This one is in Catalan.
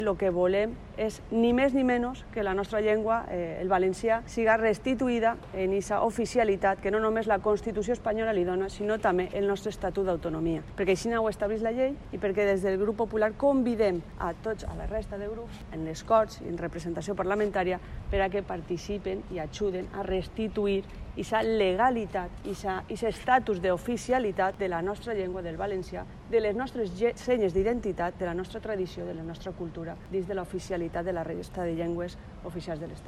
El que volem és ni més ni menys que la nostra llengua, el valencià, siga restituïda en aquesta oficialitat que no només la Constitució espanyola li dona, sinó també el nostre Estatut d'Autonomia. Perquè així ho estableix la llei i perquè des del grup popular convidem a tots, a la resta de grups, en les Corts i en representació parlamentària, per a que participen i ajuden a restituir aquesta legalitat, aquest estatus d'oficialitat de la nostra llengua, del valencià, de les nostres senyes d'identitat, de la nostra tradició, de la nostra cultura, dins de l'oficialitat de la resta de llengües oficials de l'Estat.